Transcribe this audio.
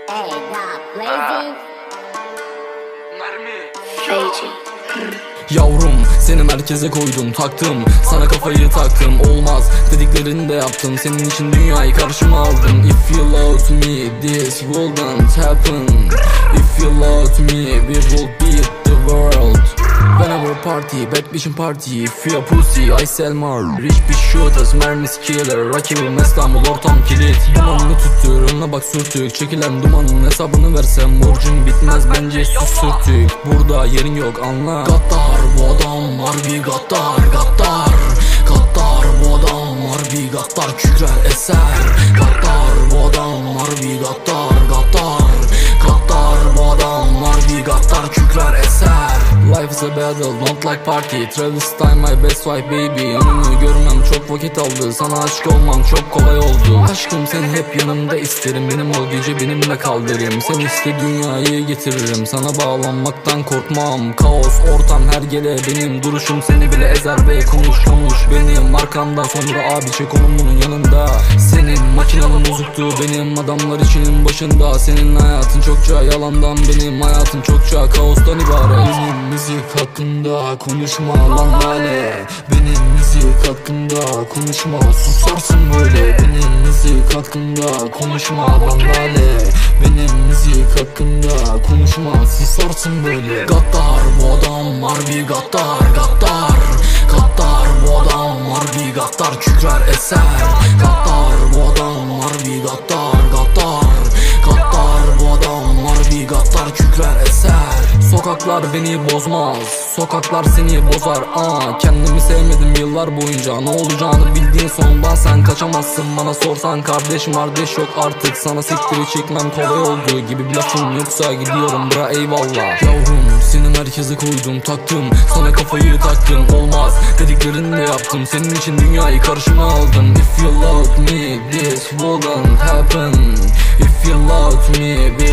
Hey, God, Lazy. Fiji. Yavrum seni merkeze koydum, taktım sana kafayı taktım. Olmaz dediklerini de yaptım, senin için dünyayı karşıma aldım. If you love me this wouldn't happen. If you love me we will beat the world. Whenever party, bad bitchin party. If you pussy, I sell more. Rich bitch shooters, mermis killer. Rakibim İstanbul, ortam kilit. Dumanını tuttuğumla bak sürtük. Çekilen dumanın hesabını versem borcun bitmez bence sus sürtük. Burada yerin yok anla. Gattar bu adam harbi gattar, gattar. Gattar bu adam harbi gattar, kükrer eser. Gattar bu adam harbi gattar, gattar. Gattar bu adam harbi gattar, kükrer eser. Life is a battle, not like party. Travis time my best wife baby. Yanını görmem çok vakit aldı, sana aşık olmam çok kolay oldu. Aşkım seni hep yanımda isterim, benim ol gece benimle kaldırayım. Sen iste dünyayı getiririm, sana bağlanmaktan korkmam. Kaos ortam her gele benim, duruşum seni bile ezer ve konuş benim arkamdan sonra abi çek onun bunun yanında. Senin makinanın bozuktu, benim adamlar içinin başında. Senin hayatın çokça yalandan, benim hayatım çokça kaostan ibaret. Benim müzik hakkında konuşma lan lale. Benim müzik hakkında konuşma, susarsın böyle. Benim müzik hakkında konuşma lan lale. Benim müzik hakkında konuşma, susarsın böyle. Gattar bu adam harbi gattar, gattar. Gattar bu adam harbi gattar, kükrer eser. Gattar bu adam harbi gattar, gattar. Gattar bu adam harbi gattar, kükrer eser. Sokaklar beni bozmaz, sokaklar seni bozar. Kendimi sevmedim yıllar boyunca, ne olacağını bildiğin sondan sen kaçamazsın. Bana sorsan kardeş yok artık, sana siktiri çekmem kolay olduğu gibi bir lafım yoksa gidiyorum bra eyvallah. Yavrum seni merkeze koydum, taktım sana kafayı taktım. Olmaz dediklerini de yaptım, senin için dünyayı karşıma aldım. If you love me this wouldn't happen. If you love me